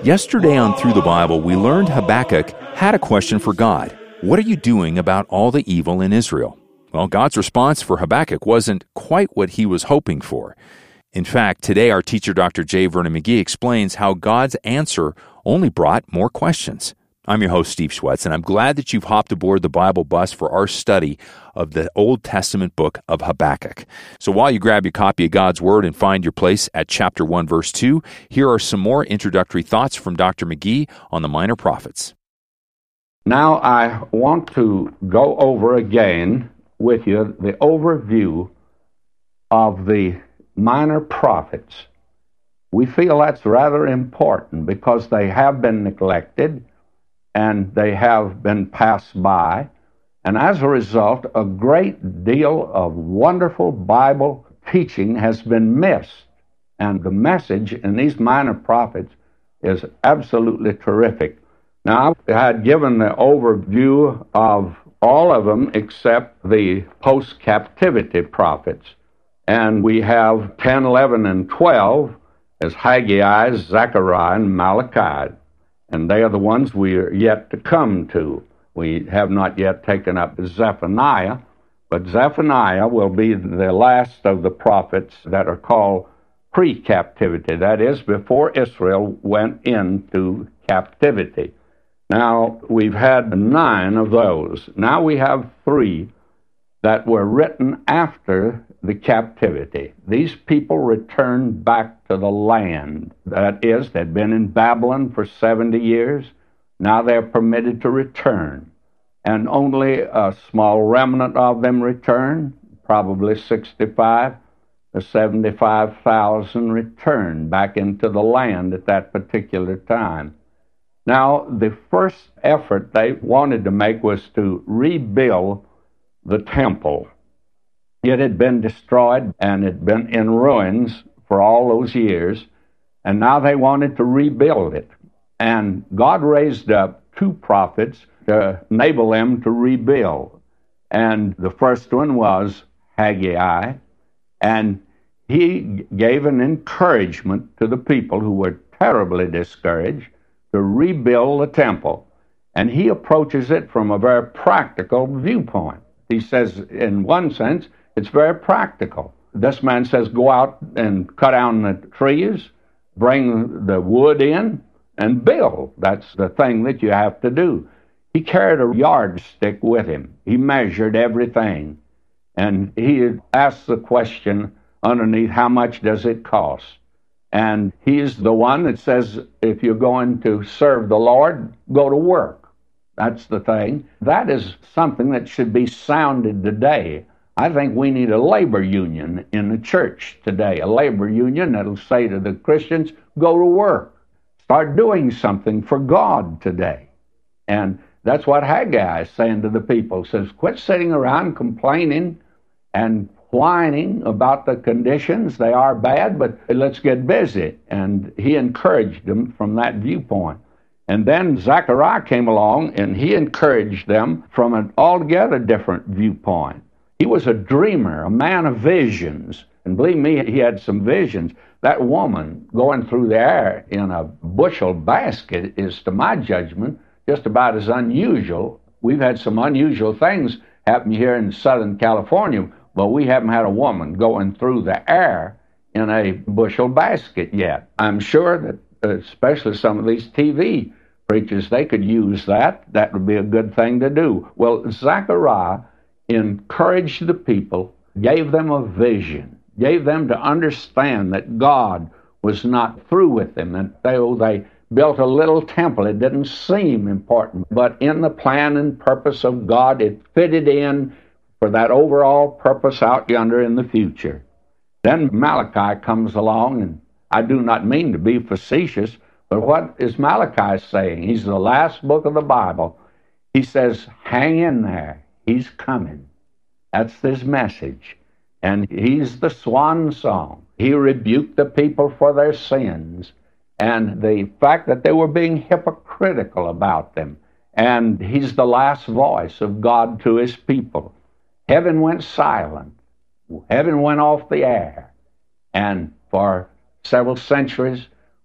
Yesterday on Through the Bible, we learned Habakkuk had a question for God. What are you doing about all the evil in Israel? Well, God's response for Habakkuk wasn't quite what he was hoping for. In fact, today our teacher, Dr. J. Vernon McGee, explains how God's answer only brought more questions. I'm your host, Steve Schwetz, and I'm glad that you've hopped aboard the Bible bus for our study of the Old Testament book of Habakkuk. So while you grab your copy of God's Word and find your place at chapter 1, verse 2, here are some more introductory thoughts from Dr. McGee on the Minor Prophets. Now I want to go over again with you the overview of the Minor Prophets. We feel that's rather important because they have been neglected and they have been passed by. And as a result, a great deal of wonderful Bible teaching has been missed. And the message in these Minor Prophets is absolutely terrific. Now, I had given the overview of all of them except the post-captivity prophets. And we have 10, 11, and 12 as Haggai, Zechariah, and Malachi. And they are the ones we are yet to come to. We have not yet taken up Zephaniah, but Zephaniah will be the last of the prophets that are called pre-captivity. That is, before Israel went into captivity. Now, we've had 9 of those. Now we have 3 that were written after the captivity. These people returned back to the land. That is, they'd been in Babylon for 70 years. Now they're permitted to return. And only a small remnant of them returned, probably 65 to 75,000 returned back into the land at that particular time. Now, the first effort they wanted to make was to rebuild the temple. It had been destroyed and had been in ruins for all those years, and now they wanted to rebuild it. And God raised up 2 prophets to enable them to rebuild. And the first one was Haggai, and he gave an encouragement to the people who were terribly discouraged to rebuild the temple. And he approaches it from a very practical viewpoint. He says, in one sense, it's very practical. This man says, go out and cut down the trees, bring the wood in, and build. That's the thing that you have to do. He carried a yardstick with him. He measured everything. And he asked the question underneath, how much does it cost? And he's the one that says, if you're going to serve the Lord, go to work. That's the thing. That is something that should be sounded today. I think we need a labor union in the church today, a labor union that'll say to the Christians, go to work. Start doing something for God today. And that's what Haggai is saying to the people. He says, quit sitting around complaining and whining about the conditions. They are bad, but let's get busy. And he encouraged them from that viewpoint. And then Zechariah came along, and he encouraged them from an altogether different viewpoint. He was a dreamer, a man of visions. And believe me, he had some visions. That woman going through the air in a bushel basket is, to my judgment, just about as unusual. We've had some unusual things happen here in Southern California, but we haven't had a woman going through the air in a bushel basket yet. I'm sure that especially some of these TV preachers, they could use that. That would be a good thing to do. Well, Zechariah encouraged the people, gave them a vision, gave them to understand that God was not through with them, and they built a little temple. It didn't seem important, but in the plan and purpose of God, it fitted in for that overall purpose out yonder in the future. Then Malachi comes along, and I do not mean to be facetious, but what is Malachi saying? He's the last book of the Bible. He says, hang in there. He's coming. That's his message. And he's the swan song. He rebuked the people for their sins and the fact that they were being hypocritical about them. And he's the last voice of God to his people. Heaven went silent. Heaven went off the air. And for several centuries,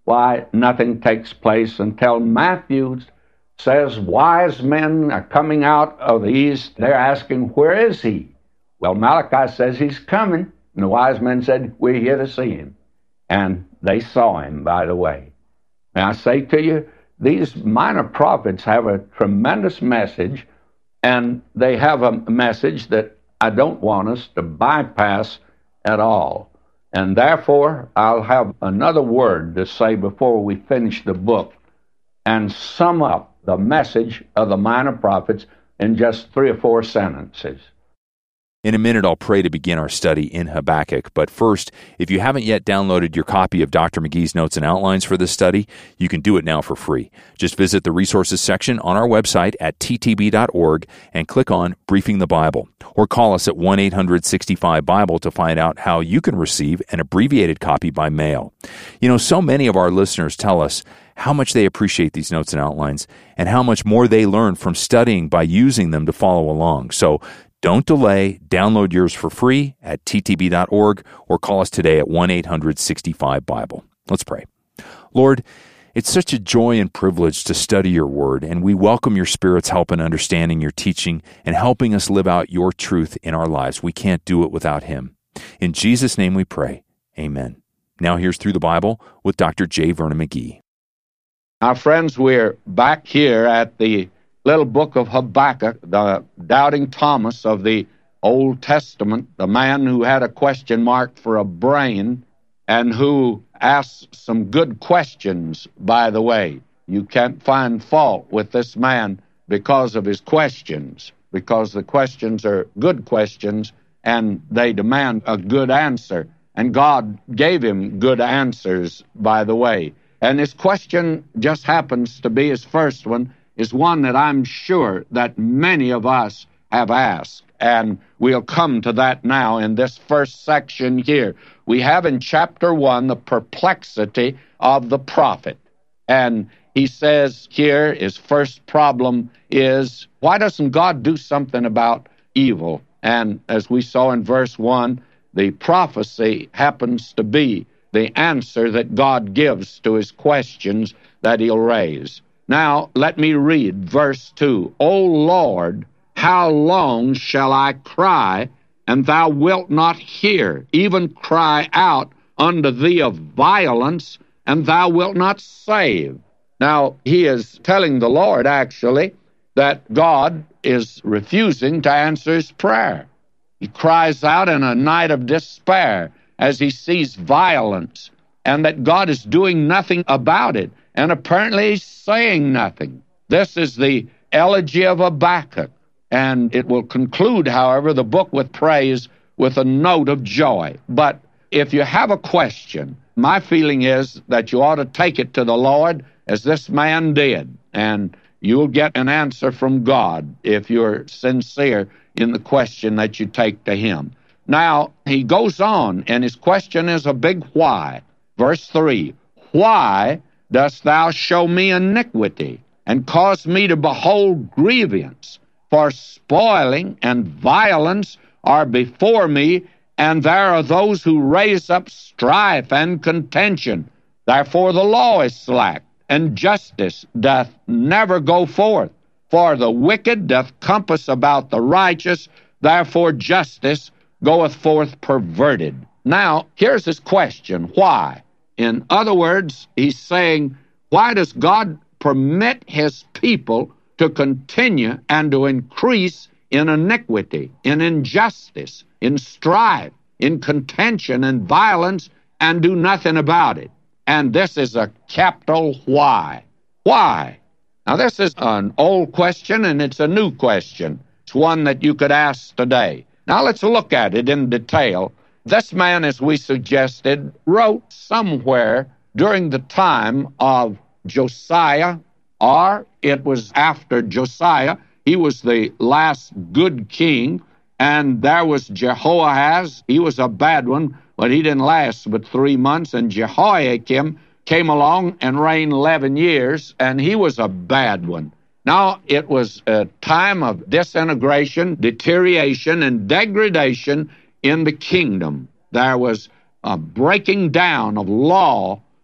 why nothing takes place until Matthew says wise men are coming out of the east. They're asking, where is he? Well, Malachi says he's coming. And the wise men said, we're here to see him. And they saw him, by the way. And I say to you, these minor prophets have a tremendous message, and they have a message that I don't want us to bypass at all. And therefore, I'll have another word to say before we finish the book and sum up the message of the minor prophets in just 3 or 4 sentences. In a minute, I'll pray to begin our study in Habakkuk. But first, if you haven't yet downloaded your copy of Dr. McGee's Notes and Outlines for this study, you can do it now for free. Just visit the resources section on our website at ttb.org and click on Briefing the Bible. Or call us at 1-800-65-BIBLE to find out how you can receive an abbreviated copy by mail. You know, so many of our listeners tell us how much they appreciate these notes and outlines and how much more they learn from studying by using them to follow along. So don't delay. Download yours for free at ttb.org or call us today at 1-800-65-BIBLE. Let's pray. Lord, it's such a joy and privilege to study your word, and we welcome your Spirit's help in understanding your teaching and helping us live out your truth in our lives. We can't do it without him. In Jesus' name we pray. Amen. Now here's Through the Bible with Dr. J. Vernon McGee. Our friends, we're back here at the little book of Habakkuk, the doubting Thomas of the Old Testament, the man who had a question mark for a brain and who asked some good questions, by the way. You can't find fault with this man because of his questions, because the questions are good questions and they demand a good answer. And God gave him good answers, by the way. And his question just happens to be his first one, is one that I'm sure that many of us have asked. And we'll come to that now in this first section here. We have in chapter 1 the perplexity of the prophet. And he says here, his first problem is, why doesn't God do something about evil? And as we saw in verse 1, the prophecy happens to be the answer that God gives to his questions that he'll raise. Now, let me read verse 2. O Lord, how long shall I cry, and thou wilt not hear, even cry out unto thee of violence, and thou wilt not save? Now, he is telling the Lord, actually, that God is refusing to answer his prayer. He cries out in a night of despair as he sees violence, and that God is doing nothing about it. And apparently he's saying nothing. This is the elegy of Habakkuk. And it will conclude, however, the book with praise with a note of joy. But if you have a question, my feeling is that you ought to take it to the Lord as this man did. And you'll get an answer from God if you're sincere in the question that you take to him. Now, he goes on, and his question is a big why. Verse 3, why dost thou show me iniquity, and cause me to behold grievance? For spoiling and violence are before me, and there are those who raise up strife and contention. Therefore the law is slack, and justice doth never go forth. For the wicked doth compass about the righteous, therefore justice goeth forth perverted. Now, here's his question, why? In other words, he's saying, why does God permit his people to continue and to increase in iniquity, in injustice, in strife, in contention and violence, and do nothing about it? And this is a capital why. Why? Now, this is an old question, and it's a new question. It's one that you could ask today. Now, let's look at it in detail. This man, as we suggested, wrote somewhere during the time of Josiah, or it was after Josiah. He was the last good king, and there was Jehoahaz. He was a bad one, but he didn't last but 3 months, and Jehoiakim came along and reigned 11 years, and he was a bad one. Now, it was a time of disintegration, deterioration, and degradation in the kingdom. There was a breaking down of law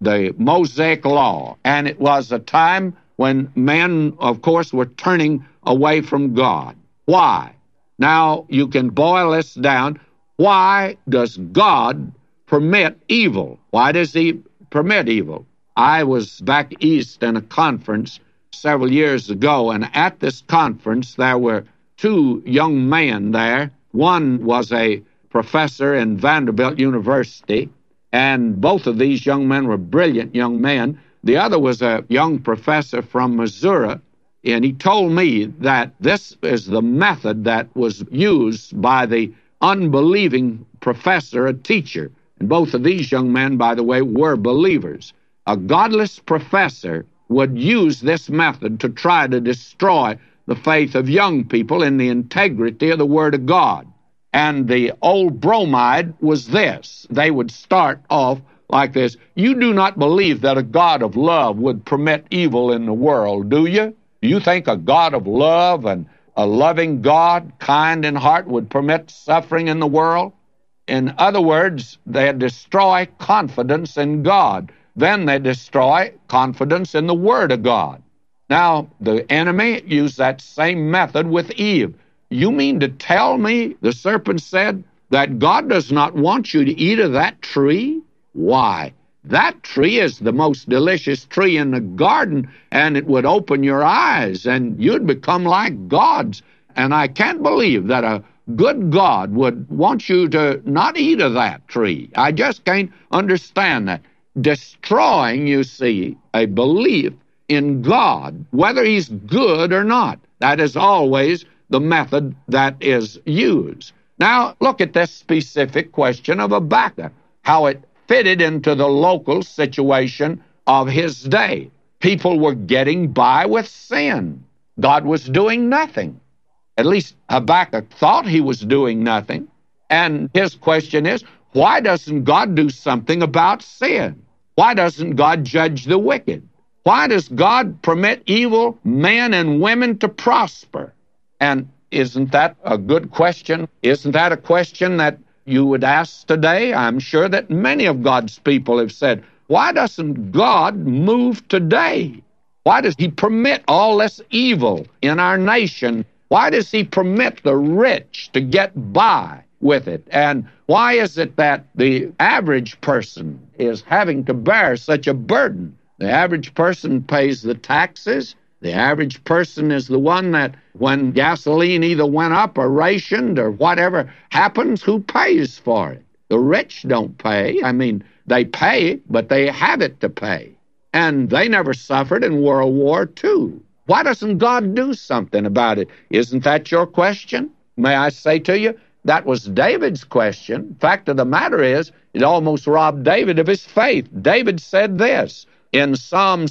the Mosaic Law, and it was a time when men, of course, were turning away from God. Why? Now, you can boil this down. Why does God permit evil? Why does He permit evil? I was back east in a conference several years ago, and at this conference there were two young men there. One was a professor in Vanderbilt University, and both of these young men were brilliant young men. The other was a young professor from Missouri, and he told me that this is the method that was used by the unbelieving professor, a teacher. And both of these young men, by the way, were believers. A godless professor would use this method to try to destroy the faith of young people in the integrity of the Word of God. And the old bromide was this. They would start off like this: you do not believe that a God of love would permit evil in the world, do you? Do you think a God of love and a loving God, kind in heart, would permit suffering in the world? In other words, they destroy confidence in God. Then they destroy confidence in the Word of God. Now, the enemy used that same method with Eve. You mean to tell me, the serpent said, that God does not want you to eat of that tree? Why? That tree is the most delicious tree in the garden, and it would open your eyes, and you'd become like gods. And I can't believe that a good God would want you to not eat of that tree. I just can't understand that. Destroying, you see, a belief in God, whether He's good or not. That is always the method that is used. Now, look at this specific question of Habakkuk, how it fitted into the local situation of his day. People were getting by with sin. God was doing nothing. At least Habakkuk thought he was doing nothing. And his question is, why doesn't God do something about sin? Why doesn't God judge the wicked? Why does God permit evil men and women to prosper? And isn't that a good question? Isn't that a question that you would ask today? I'm sure that many of God's people have said, why doesn't God move today? Why does He permit all this evil in our nation? Why does He permit the rich to get by with it? And why is it that the average person is having to bear such a burden? The average person pays the taxes. The average person is the one that when gasoline either went up or rationed or whatever happens, who pays for it? The rich don't pay. I mean, they pay, but they have it to pay. And they never suffered in World War II. Why doesn't God do something about it? Isn't that your question? May I say to you, that was David's question. Fact of the matter is, it almost robbed David of his faith. David said this in Psalm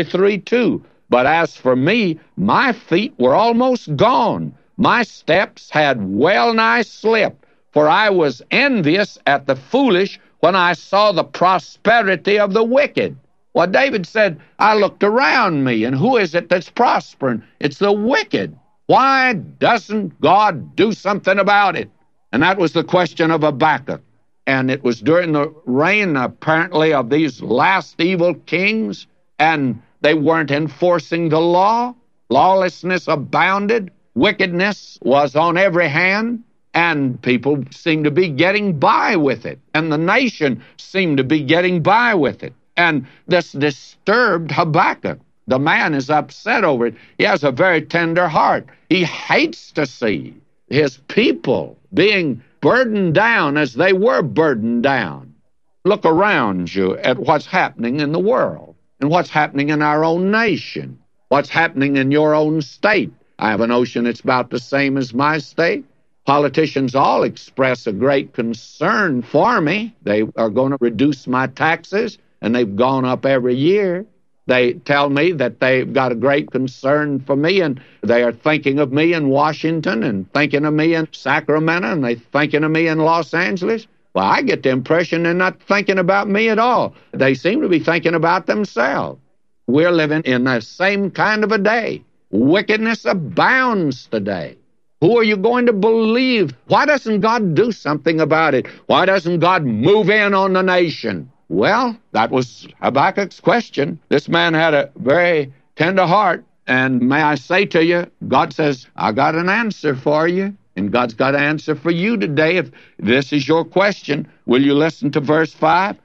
73:2, but as for me, my feet were almost gone. My steps had well nigh slipped, for I was envious at the foolish when I saw the prosperity of the wicked. Well, David said, I looked around me, and who is it that's prospering? It's the wicked. Why doesn't God do something about it? And that was the question of Habakkuk. And it was during the reign, apparently, of these last evil kings, and they weren't enforcing the law. Lawlessness abounded. Wickedness was on every hand, and people seemed to be getting by with it. And the nation seemed to be getting by with it. And this disturbed Habakkuk. The man is upset over it. He has a very tender heart. He hates to see his people being burdened down as they were burdened down. Look around you at what's happening in the world and what's happening in our own nation, what's happening in your own state. I have a notion it's about the same as my state. Politicians all express a great concern for me. They are going to reduce my taxes, and they've gone up every year. They tell me that they've got a great concern for me, and they are thinking of me in Washington and thinking of me in Sacramento, and they're thinking of me in Los Angeles. Well, I get the impression they're not thinking about me at all. They seem to be thinking about themselves. We're living in the same kind of a day. Wickedness abounds today. Who are you going to believe? Why doesn't God do something about it? Why doesn't God move in on the nation? Well, that was Habakkuk's question. This man had a very tender heart, and may I say to you, God says, I got an answer for you, and God's got an answer for you today. If this is your question, will you listen to verse 5?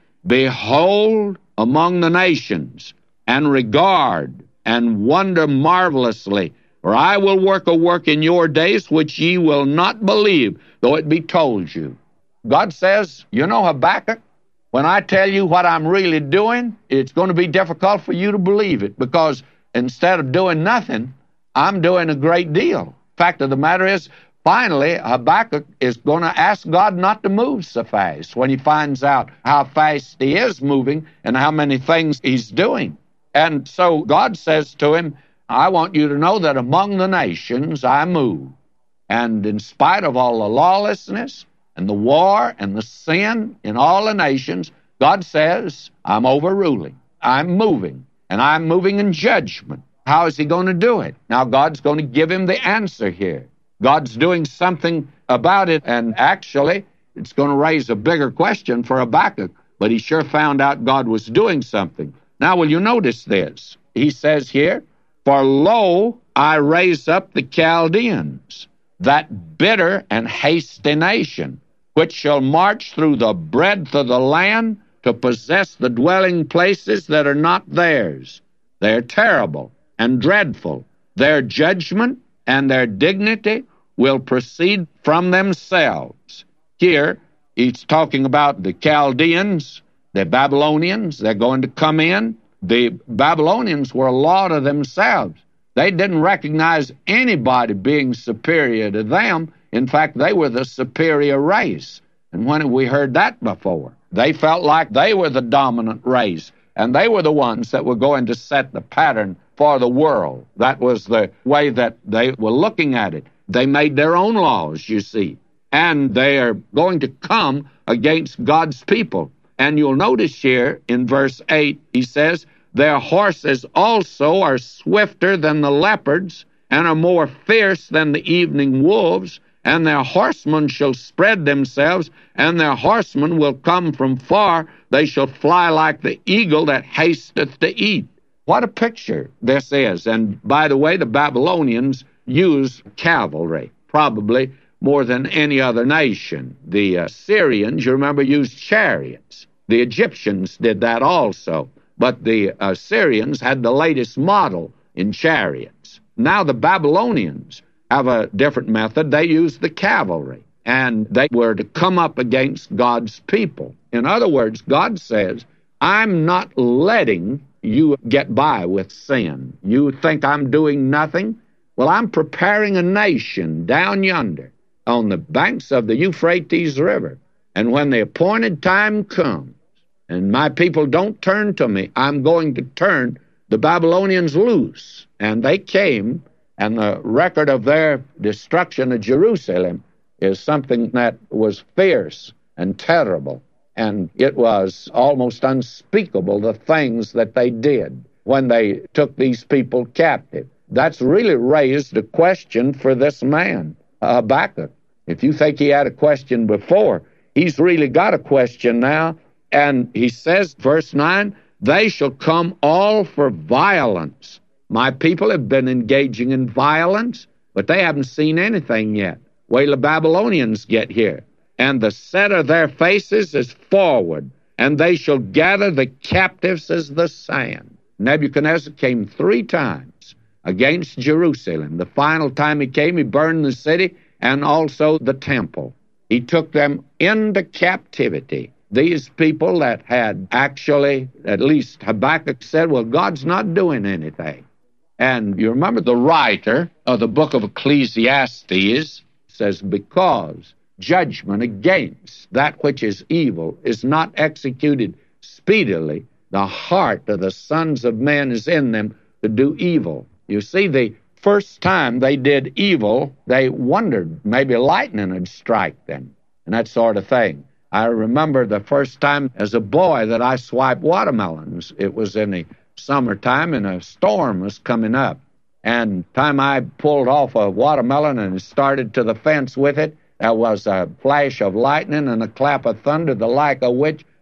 Behold among the nations, and regard, and wonder marvelously, for I will work a work in your days which ye will not believe, though it be told you. God says, you know, Habakkuk, when I tell you what I'm really doing, it's going to be difficult for you to believe it, because instead of doing nothing, I'm doing a great deal. Fact of the matter is, finally, Habakkuk is going to ask God not to move so fast when he finds out how fast he is moving and how many things he's doing. And so God says to him, I want you to know that among the nations I move. And in spite of all the lawlessness and the war and the sin in all the nations, God says, I'm overruling, I'm moving, and I'm moving in judgment. How is he going to do it? Now, God's going to give him the answer here. God's doing something about it, and actually, it's going to raise a bigger question for Habakkuk, but he sure found out God was doing something. Now, will you notice this? He says here, for lo, I raise up the Chaldeans, that bitter and hasty nation, which shall march through the breadth of the land to possess the dwelling places that are not theirs. They're terrible and dreadful. Their judgment and their dignity will proceed from themselves. Here, he's talking about the Chaldeans, the Babylonians. They're going to come in. The Babylonians were a law to themselves. They didn't recognize anybody being superior to them. In fact, they were the superior race. And when have we heard that before? They felt like they were the dominant race, and they were the ones that were going to set the pattern for the world. That was the way that they were looking at it. They made their own laws, you see, and they are going to come against God's people. And you'll notice here in verse 8, he says, their horses also are swifter than the leopards, and are more fierce than the evening wolves, and their horsemen shall spread themselves, and their horsemen will come from far. They shall fly like the eagle that hasteth to eat. What a picture this is. And by the way, the Babylonians used cavalry, probably more than any other nation. The Assyrians, you remember, used chariots. The Egyptians did that also. But the Assyrians had the latest model in chariots. Now the Babylonians have a different method. They use the cavalry, and they were to come up against God's people. In other words, God says, I'm not letting you get by with sin. You think I'm doing nothing? Well, I'm preparing a nation down yonder on the banks of the Euphrates River. And when the appointed time comes, and my people don't turn to me, I'm going to turn the Babylonians loose. And they came, and the record of their destruction of Jerusalem is something that was fierce and terrible. And it was almost unspeakable, the things that they did when they took these people captive. That's really raised a question for this man, Habakkuk. If you think he had a question before, he's really got a question now. And he says, verse 9, they shall come all for violence. My people have been engaging in violence, but they haven't seen anything yet. Wait till the Babylonians get here. And the set of their faces is forward, and they shall gather the captives as the sand. Nebuchadnezzar came 3 times against Jerusalem. The final time he came, he burned the city and also the temple. He took them into captivity. These people that had actually, at least Habakkuk said, well, God's not doing anything. And you remember the writer of the book of Ecclesiastes says, because judgment against that which is evil is not executed speedily, the heart of the sons of men is in them to do evil. You see, the first time they did evil, they wondered maybe lightning would strike them and that sort of thing. I remember the first time as a boy that I swiped watermelons. It was in the summertime, and a storm was coming up. And time I pulled off a watermelon and started to the fence with it, there was a flash of lightning and a clap of thunder, the like of which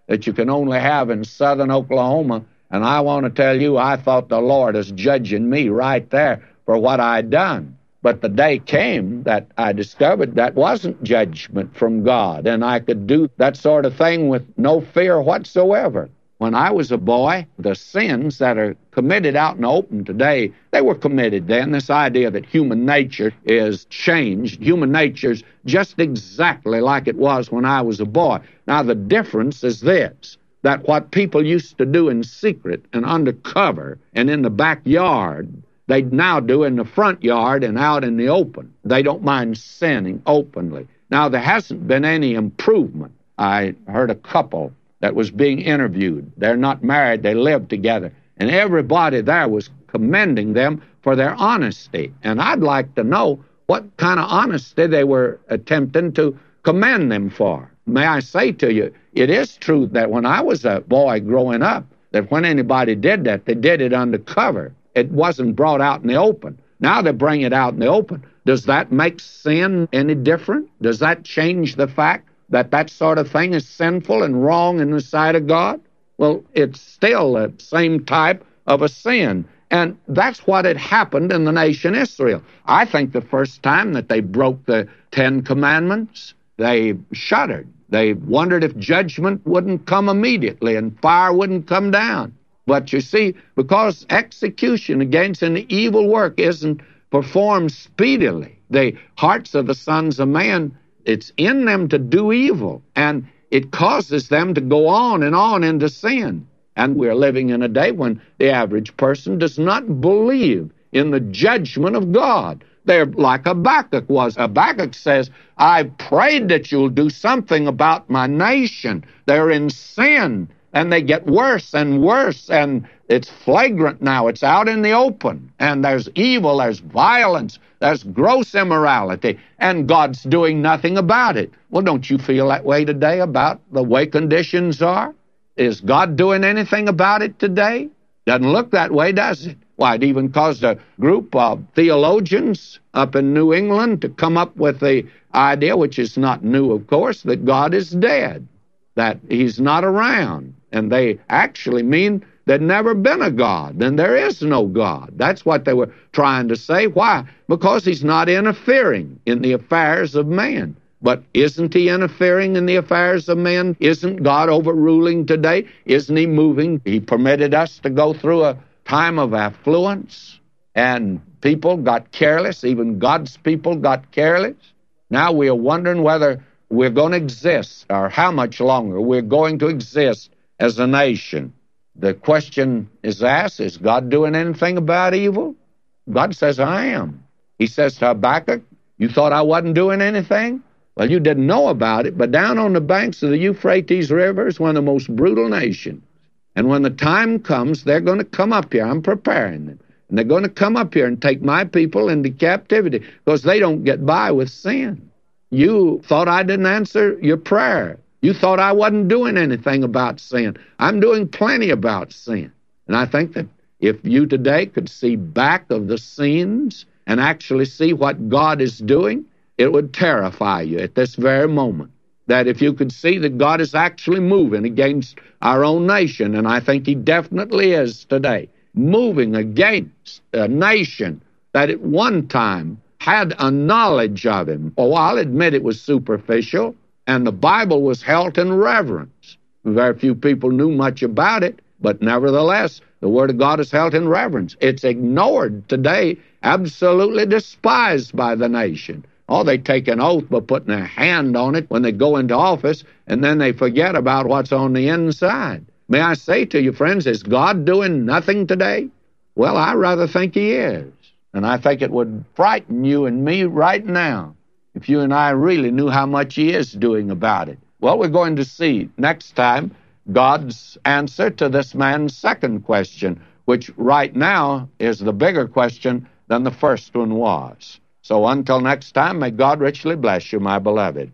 that you can only have in southern Oklahoma. And I want to tell you, I thought the Lord was judging me right there for what I'd done. But the day came that I discovered that wasn't judgment from God, and I could do that sort of thing with no fear whatsoever. When I was a boy, the sins that are committed out in the open today, they were committed then. This idea that human nature is changed. Human nature's just exactly like it was when I was a boy. Now, the difference is this, that what people used to do in secret and undercover and in the backyard, they now do in the front yard and out in the open. They don't mind sinning openly. Now, there hasn't been any improvement. I heard a couple that was being interviewed. They're not married, they live together. And everybody there was commending them for their honesty. And I'd like to know what kind of honesty they were attempting to commend them for. May I say to you, it is true that when I was a boy growing up, that when anybody did that, they did it undercover. It wasn't brought out in the open. Now they bring it out in the open. Does that make sin any different? Does that change the fact that that sort of thing is sinful and wrong in the sight of God? Well, it's still the same type of a sin. And that's what had happened in the nation Israel. I think the first time that they broke the 10 Commandments, they shuddered. They wondered if judgment wouldn't come immediately and fire wouldn't come down. But you see, because execution against an evil work isn't performed speedily, the hearts of the sons of man, it's in them to do evil, and it causes them to go on into sin. And we're living in a day when the average person does not believe in the judgment of God. They're like Habakkuk was. Habakkuk says, I prayed that you'll do something about my nation. They're in sin, and they get worse and worse, and it's flagrant now. It's out in the open, and there's evil, there's violence, there's gross immorality, and God's doing nothing about it. Well, don't you feel that way today about the way conditions are? Is God doing anything about it today? Doesn't look that way, does it? Why, it even caused a group of theologians up in New England to come up with the idea, which is not new, of course, that God is dead, that he's not around. And they actually mean there'd never been a God, and there is no God. That's what they were trying to say. Why? Because he's not interfering in the affairs of man. But isn't he interfering in the affairs of men? Isn't God overruling today? Isn't he moving? He permitted us to go through a time of affluence, and people got careless. Even God's people got careless. Now we are wondering whether we're going to exist, or how much longer we're going to exist as a nation. The question is asked, is God doing anything about evil? God says, I am. He says to Habakkuk, you thought I wasn't doing anything? Well, you didn't know about it, but down on the banks of the Euphrates River is one of the most brutal nations. And when the time comes, they're going to come up here. I'm preparing them. And they're going to come up here and take my people into captivity because they don't get by with sin. You thought I didn't answer your prayer. You thought I wasn't doing anything about sin. I'm doing plenty about sin. And I think that if you today could see back of the scenes and actually see what God is doing, it would terrify you at this very moment. That if you could see that God is actually moving against our own nation, and I think he definitely is today, moving against a nation that at one time had a knowledge of him. Oh, I'll admit it was superficial, and the Bible was held in reverence. Very few people knew much about it, but nevertheless, the Word of God is held in reverence. It's ignored today, absolutely despised by the nation. Oh, they take an oath by putting their hand on it when they go into office, and then they forget about what's on the inside. May I say to you, friends, is God doing nothing today? Well, I rather think he is. And I think it would frighten you and me right now if you and I really knew how much he is doing about it. Well, we're going to see next time God's answer to this man's second question, which right now is the bigger question than the first one was. So until next time, may God richly bless you, my beloved.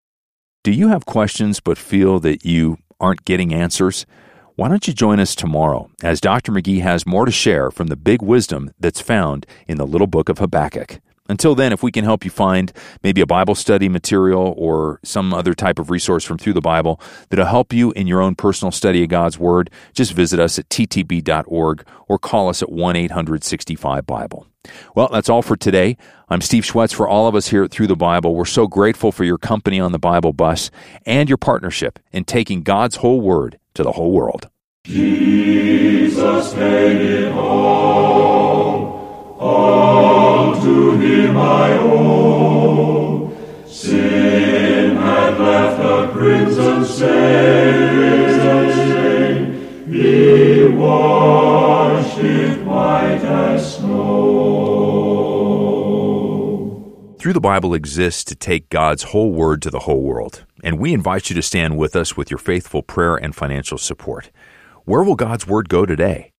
Do you have questions but feel that you aren't getting answers? Why don't you join us tomorrow as Dr. McGee has more to share from the big wisdom that's found in the little book of Habakkuk. Until then, if we can help you find maybe a Bible study material or some other type of resource from Through the Bible that'll help you in your own personal study of God's Word, just visit us at ttb.org or call us at 1-800-65-BIBLE. Well, that's all for today. I'm Steve Schwetz. For all of us here at Through the Bible, we're so grateful for your company on the Bible bus and your partnership in taking God's whole Word to the whole world. Jesus made it all to Him I owe. Sin had left a crimson stain, He washed it white as snow. Through the Bible exists to take God's whole Word to the whole world, and we invite you to stand with us with your faithful prayer and financial support. Where will God's Word go today?